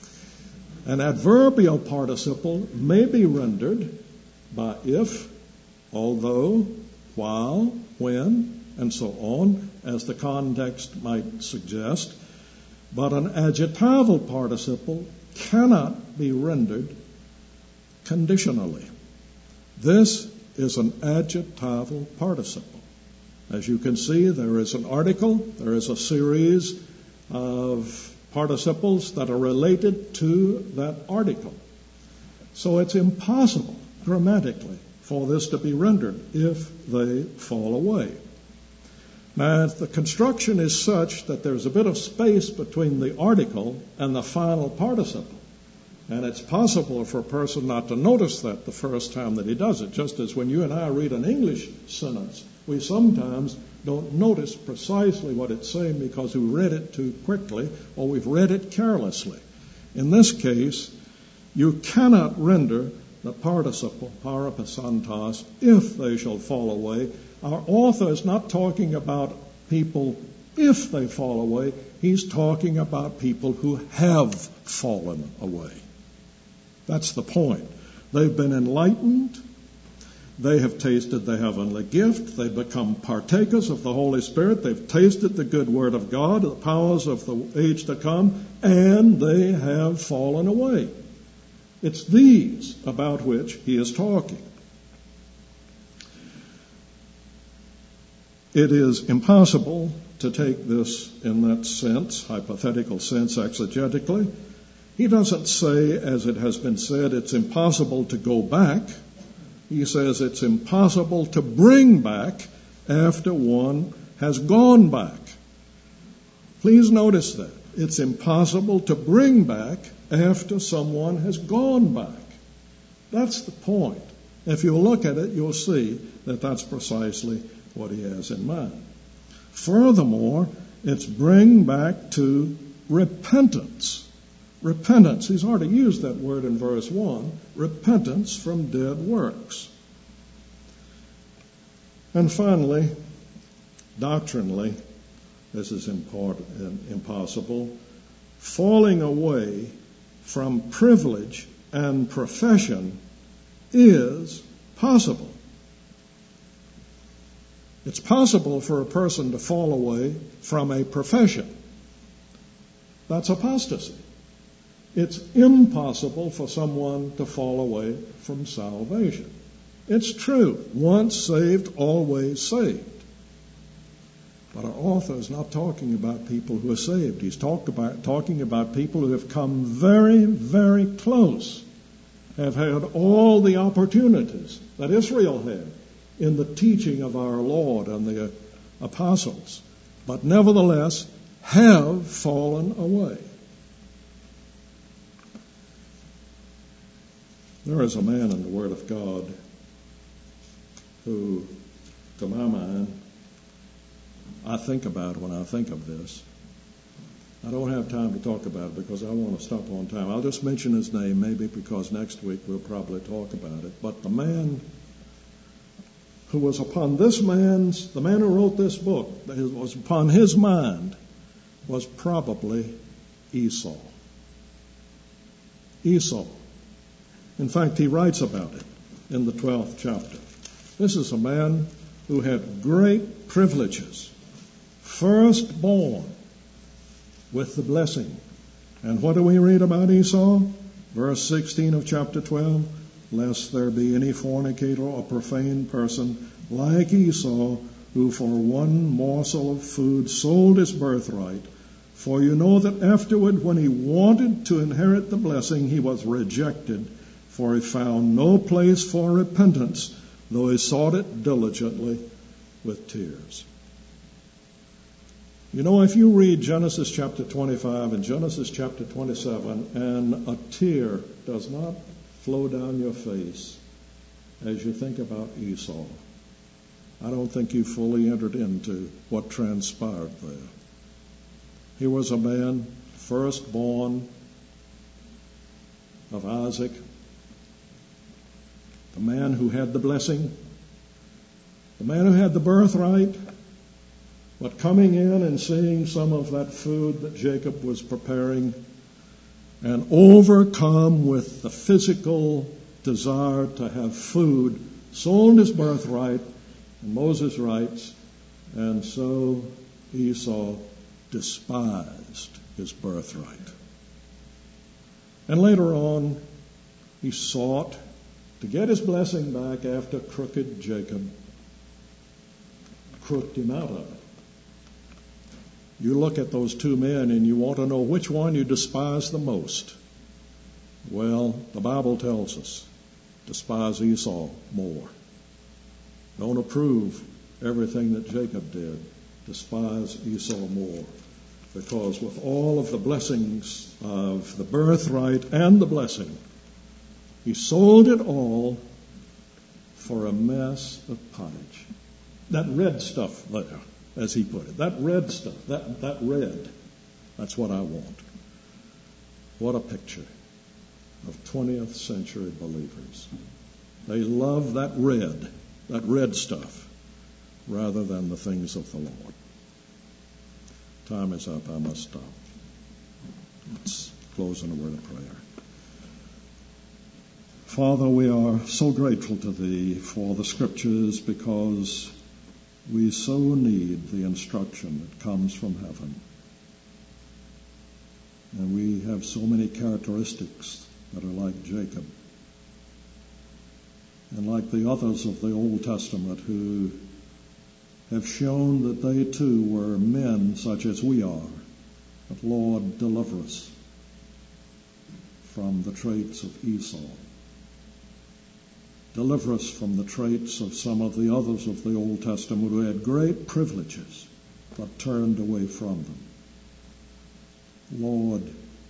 An adverbial participle may be rendered by if, although, while, when, and so on, as the context might suggest. But an adjectival participle cannot be rendered conditionally. This is an adjectival participle. As you can see, there is an article, there is a series of participles that are related to that article. So it's impossible grammatically for this to be rendered if they fall away. Now, the construction is such that there's a bit of space between the article and the final participle. And it's possible for a person not to notice that the first time that he does it, just as when you and I read an English sentence, we sometimes don't notice precisely what it's saying because we read it too quickly or we've read it carelessly. In this case, you cannot render the participle, parapasantos, if they shall fall away. Our author is not talking about people if they fall away. He's talking about people who have fallen away. That's the point. They've been enlightened. They have tasted the heavenly gift. They've become partakers of the Holy Spirit. They've tasted the good word of God, the powers of the age to come, and they have fallen away. It's these about which he is talking. It is impossible to take this in that sense, hypothetical sense, exegetically. He doesn't say, as it has been said, it's impossible to go back. He says it's impossible to bring back after one has gone back. Please notice that. It's impossible to bring back after someone has gone back. That's the point. If you look at it, you'll see that that's precisely what he has in mind. Furthermore, it's bring back to repentance. Repentance, he's already used that word in verse 1, repentance from dead works. And finally, doctrinally, this is impossible, falling away from privilege and profession is possible. It's possible for a person to fall away from a profession. That's apostasy. It's impossible for someone to fall away from salvation. It's true. Once saved, always saved. But our author is not talking about people who are saved. He's talking about people who have come very, very close, have had all the opportunities that Israel had in the teaching of our Lord and the apostles, but nevertheless have fallen away. There is a man in the Word of God who, to my mind, I think about when I think of this. I don't have time to talk about it because I want to stop on time. I'll just mention his name maybe because next week we'll probably talk about it. But the man who was upon the man who wrote this book, that was upon his mind, was probably Esau. Esau. In fact, he writes about it in the 12th chapter. This is a man who had great privileges. Firstborn with the blessing. And what do we read about Esau? Verse 16 of chapter 12. Lest there be any fornicator or profane person like Esau, who for one morsel of food sold his birthright. For you know that afterward, when he wanted to inherit the blessing, he was rejected, for he found no place for repentance, though he sought it diligently with tears. You know, if you read Genesis chapter 25 and Genesis chapter 27, and a tear does not flow down your face as you think about Esau, I don't think you fully entered into what transpired there. He was a man firstborn of Isaac, the man who had the blessing, the man who had the birthright, but coming in and seeing some of that food that Jacob was preparing and overcome with the physical desire to have food, sold his birthright, and Moses writes, and so Esau despised his birthright. And later on, he sought to get his blessing back after crooked Jacob crooked him out of it. You look at those two men and you want to know which one you despise the most. Well, the Bible tells us, despise Esau more. Don't approve everything that Jacob did. Despise Esau more. Because with all of the blessings of the birthright and the blessing, he sold it all for a mess of pottage. That red stuff there, as he put it, that red stuff, that red, that's what I want. What a picture of 20th century believers. They love that red stuff, rather than the things of the Lord. Time is up. I must stop. Let's close in a word of prayer. Father, we are so grateful to Thee for the Scriptures, because we so need the instruction that comes from heaven. And we have so many characteristics that are like Jacob, and like the others of the Old Testament who have shown that they too were men such as we are. But Lord, deliver us from the traits of Esau. Deliver us from the traits of some of the others of the Old Testament who had great privileges but turned away from them. Lord,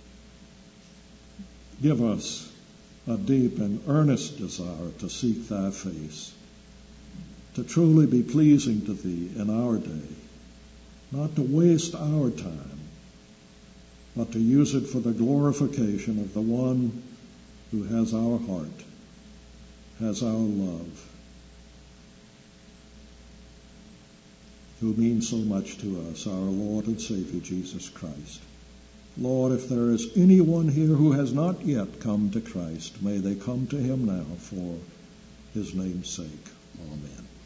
give us a deep and earnest desire to seek Thy face, to truly be pleasing to Thee in our day, not to waste our time, but to use it for the glorification of the one who has our heart, has our love, who means so much to us, our Lord and Savior, Jesus Christ. Lord, if there is anyone here who has not yet come to Christ, may they come to Him now for His name's sake. Amen.